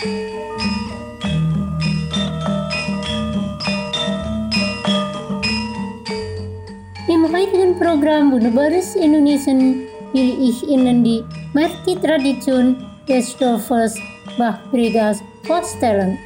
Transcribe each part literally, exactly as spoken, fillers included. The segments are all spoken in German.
Im heutigen Programm Wunderbares Indonesian will ich Ihnen die Merti-Tradition des Dorfes Bahbregas vorstellen.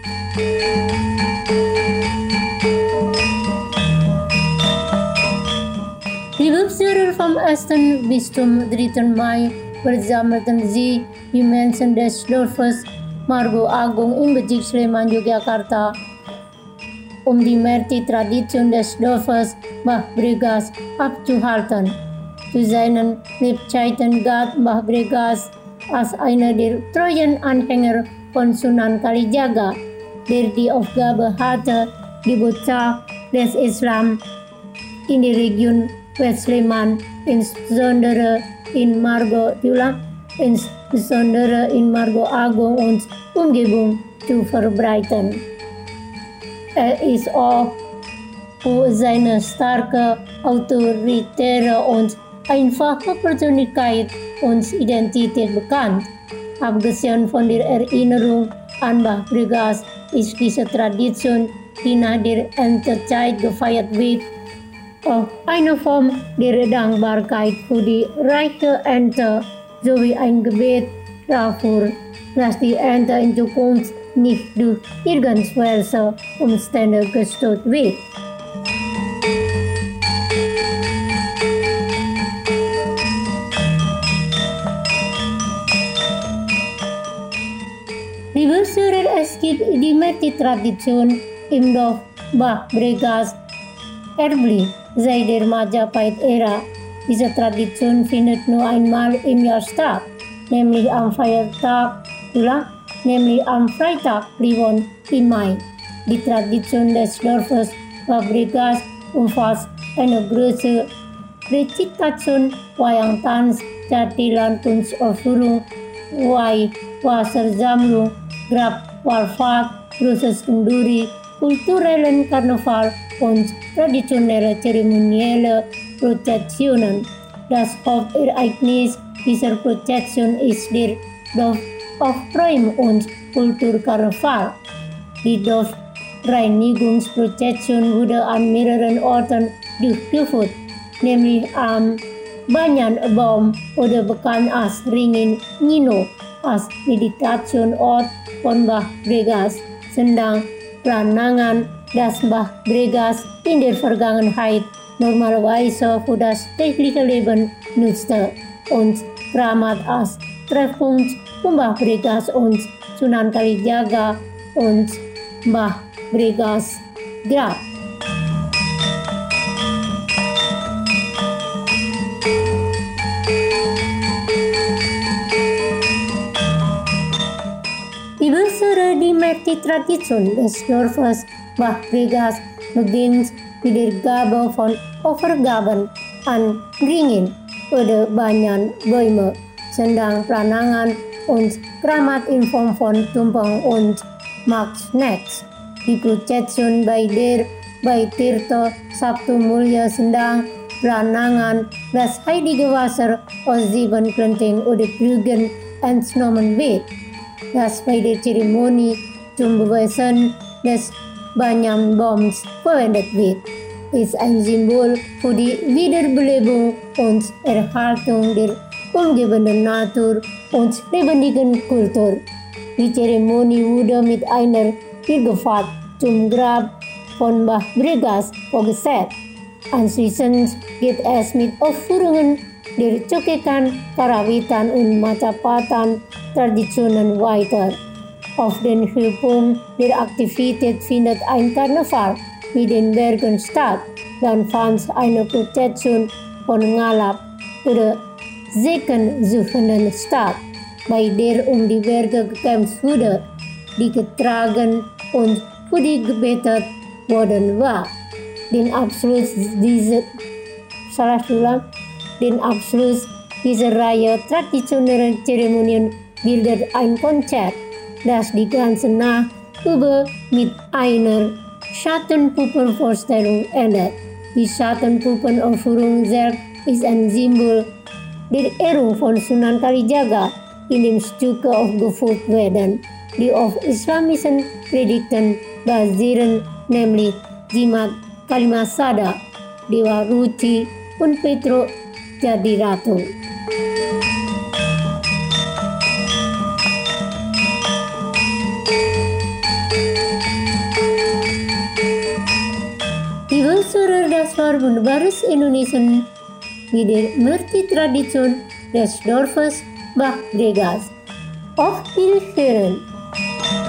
Die Besucher vom ersten Bistum dritten Mai versammelten sich die Menschen des Dorfes Margo Agung in Becik Sleman, Yogyakarta, um die Merti-Tradition des Dorfes Bahbregas abzuhalten. Zu seinen Lebzeiten galt Bahbregas als einer der treuen Anhänger von Sunan Kalijaga, der die Aufgabe hatte, die Botschaft des Islam in der Region West-Sleman, insbesondere in Margo Tulang, insbesondere in Margo Agung und Umgebung zu verbreiten. Er ist auch für seine starke, autoritäre und einfache Persönlichkeit und Identität bekannt. Abgesehen von der Erinnerung an Bahbregas ist diese Tradition, die nach der Erntezeit gefeiert wird, auch eine Form der Dankbarkeit für die reiche Ernte sowie ein Gebet dafür, dass die Ernte in Zukunft nicht durch irgendwelche Umstände gestört wird. Die Besucher, es gibt die Merti-Tradition im Dorf Bahbregas erblich seit der Majapahit-Ära. Diese Tradition findet nur einmal im Jahr statt, nämlich am Feiertag Tulang, nämlich am Freitag Kliwon im Mai. Die Tradition des Dorfes Bahbregas umfasst eine große Rezitation, Wayang-Tanz, Jatilan Kunstausführung, Wai Wassersammlung, Grab-Wallfahrt, Proses Kenduri, kulturellen Karneval und traditionelle zeremonielle Prozessionen. Das Hauptereignis dieser Prozession ist der Dorfaufräum- und Kulturkarneval. Die Dorfreinigungsprozession wurde an mehreren Orten durchgeführt, nämlich am Banyanbaum oder bekannt als Ringin Nino als Meditationsort von Bahbregas, sedang Planangan das Bahbregas in der Vergangenheit normalerweise für das tägliche Leben nutzte und Kramat als Treffpunkt von Bahbregas und Sunan Kalijaga und Bahbregas Grab. Die Besucher die Merti-Tradition des Dorfes Bahbregas beginnt mit der Gabe von Opfergaben an Ringin oder Banyanbäume, sedang Planangan und Kramat in Form von Tumpeng und Magsnets. Die Prozession bei der bei Tirto Sabtu Mulia sedang Planangan das heilige Wasser aus sieben Kelenteng oder Krügen entnommen wird, das bei der Zeremonie zum Beweisen des Banyanbaums verwendet wird, ist ein Symbol für die Wiederbelebung und Erhaltung der umgebenden Natur und lebendigen Kultur. Die Zeremonie wurde mit einer Pilgerfahrt zum Grab von Bahbregas vorgesetzt. Anschließend geht es mit Aufführungen der Cokekan, Karawitan und Majapahtan Traditionen weiter. Auf den Höhepunkt der Aktivität findet ein Karneval mit den Bergen statt. Dann fand eine Prozession von Ngalap oder Sekensuchenden statt, bei der um die Berge gekämpft wurde, die getragen und für die gebetet worden war. Den Abschluss dieser salah ulang, den Abschluss dieser Reihe traditioneller Zeremonien bildet ein Konzert, das die ganze Nacht über mit einer Schattenpuppenvorstellung endet. Die Schattenpuppenaufführung selbst ist ein Symbol der Ehrung von Sunan Kalijaga, in dem Stücke aufgeführt werden. die auf islamischen Predigten basieren, nämlich Jimat Kalimasada, Dewa Ruci, und Petro jadi ratu. Die Wölsurer das Verbundbares Indonesian wieder Multitradition des Dorfes Bach Bregas. Auf Wiederhören!